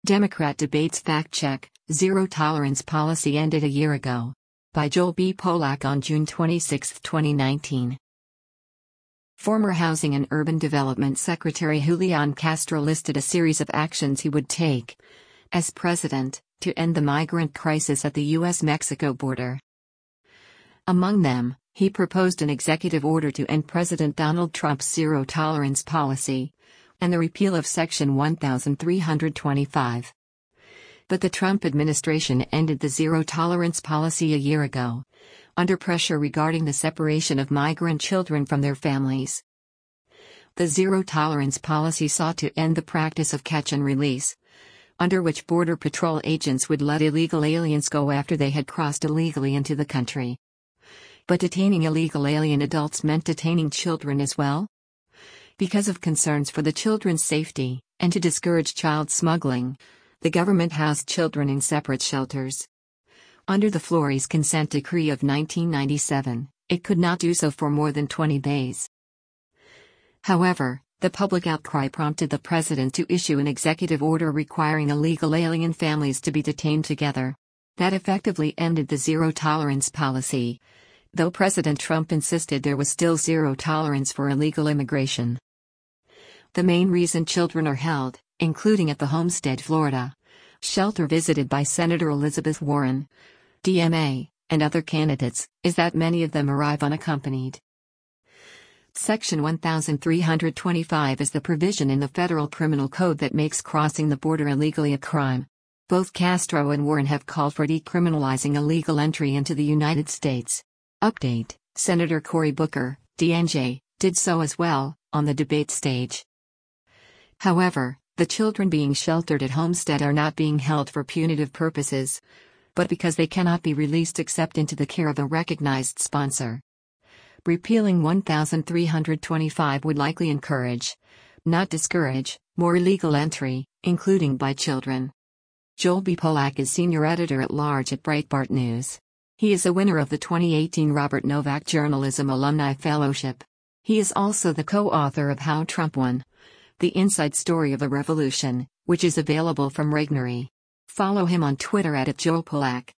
Democrat debates fact-check, zero tolerance policy ended a year ago. By Joel B. Polak on June 26, 2019. Former Housing and Urban Development Secretary Julian Castro listed a series of actions he would take, as president, to end the migrant crisis at the U.S.-Mexico border. Among them, he proposed an executive order to end President Donald Trump's zero-tolerance policy, and the repeal of Section 1325. But the Trump administration ended the zero-tolerance policy a year ago, under pressure regarding the separation of migrant children from their families. The zero-tolerance policy sought to end the practice of catch and release, under which Border Patrol agents would let illegal aliens go after they had crossed illegally into the country. But detaining illegal alien adults meant detaining children as well? Because of concerns for the children's safety, and to discourage child smuggling, the government housed children in separate shelters. Under the Flores Consent Decree of 1997, it could not do so for more than 20 days. However, the public outcry prompted the president to issue an executive order requiring illegal alien families to be detained together. That effectively ended the zero-tolerance policy, though President Trump insisted there was still zero tolerance for illegal immigration. The main reason children are held, including at the Homestead, Florida, shelter visited by Senator Elizabeth Warren, DMA, and other candidates, is that many of them arrive unaccompanied. Section 1325 is the provision in the Federal Criminal Code that makes crossing the border illegally a crime. Both Castro and Warren have called for decriminalizing illegal entry into the United States. Update: Senator Cory Booker, DNJ, did so as well, on the debate stage. However, the children being sheltered at Homestead are not being held for punitive purposes, but because they cannot be released except into the care of a recognized sponsor. Repealing 1325 would likely encourage, not discourage, more illegal entry, including by children. Joel B. Polak is senior editor-at-large at Breitbart News. He is a winner of the 2018 Robert Novak Journalism Alumni Fellowship. He is also the co-author of How Trump Won: The Inside Story of a Revolution, which is available from Regnery. Follow him on Twitter @JoelPolak.